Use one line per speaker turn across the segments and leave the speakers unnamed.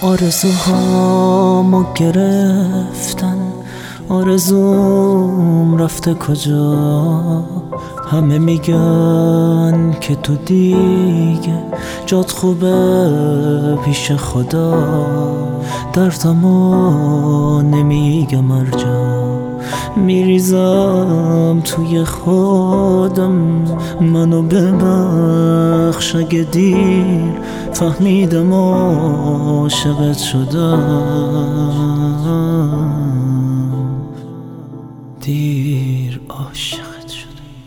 آرزوهامو گرفتن، آرزوم رفته کجا؟ همه میگن که تو دیگه جات خوبه پیش خدا. دردمو نمیگم ارجا، میریزم توی خودم. منو ببخش اگه دیر فهمیدم عاشقت شدم، دیر عاشقت شدم.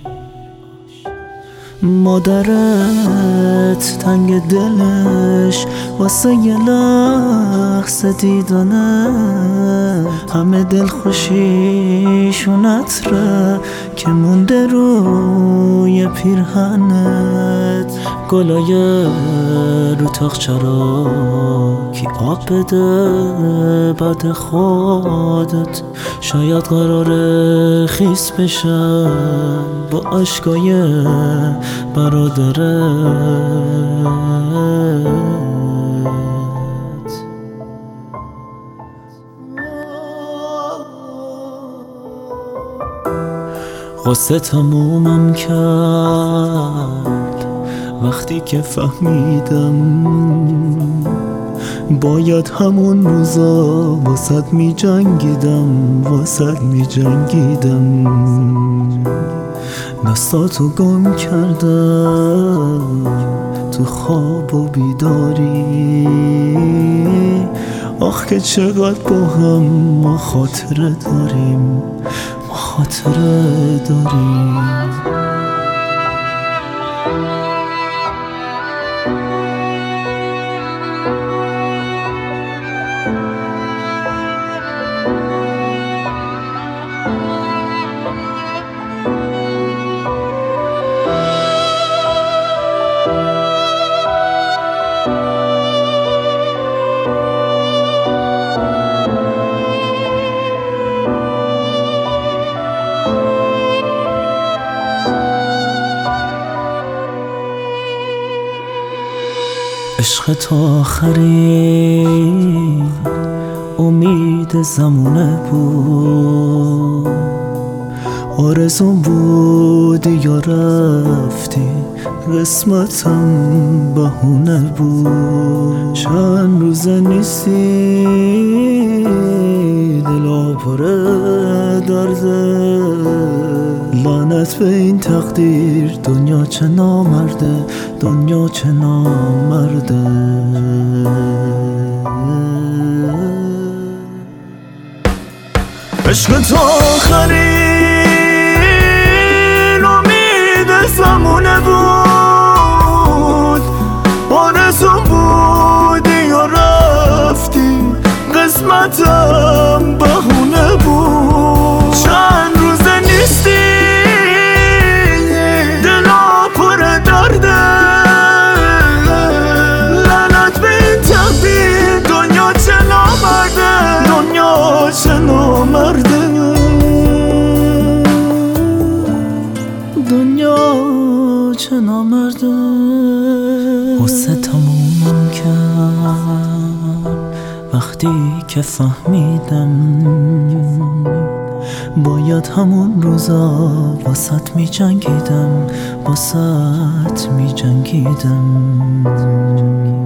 مادرت تنگ دلش واسه یه لحظه دیدنه، همه دل خوشیشون عطره که مونده روی پیرهنت. گلای رو تاقچه را کی آب بده بعد خودت؟ شاید قراره خیس بشم با عشقای برادرت. غصه تمومم کرد وقتی که فهمیدم باید همون روزا واسد می جنگیدم، واسد می جنگیدم. دستاتو گم کردم تو خواب و بیداری، آخ که چقدر با هم ما خاطره داریم، ما خاطره داریم. عشق تا آخرین امید زمونه بود، آرزوم بودی یا رفتی قسمتم بهونه بود. چند روزه نیستی دلا پر درده، لعنت به این تقدیر، دنیا چه نامرده، دنیا چه نامرده. عشق تا آخرین امید زمونه بود، آرزوم بودی یا رفتی قسمتم بهونه بود. چند روزه نیستی دلا پر درده، لعنت به این تقدیر، دنیا چه نامرده، دنیا چه نامرده، دنیا چه نامرده. غصه تمومم کرد وقتی که فهمیدم باید همون روزا واسط می جنگیدم، واسط می جنگیدم.